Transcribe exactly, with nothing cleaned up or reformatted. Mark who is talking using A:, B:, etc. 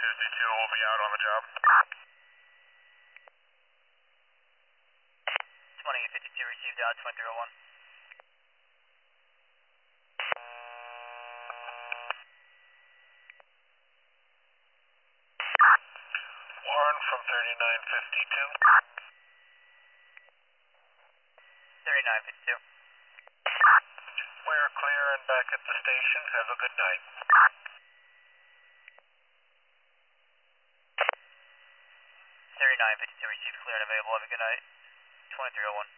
A: fifty-two will be out on the job.
B: twenty-eight fifty-two received out, twenty-three oh one.
A: Warren from thirty-nine fifty-two.
B: thirty-nine fifty-two.
A: We're clear and back at the station. Have a good night.
B: thirty-nine fifty-two received, clear and available. Have a good night. twenty-three oh one.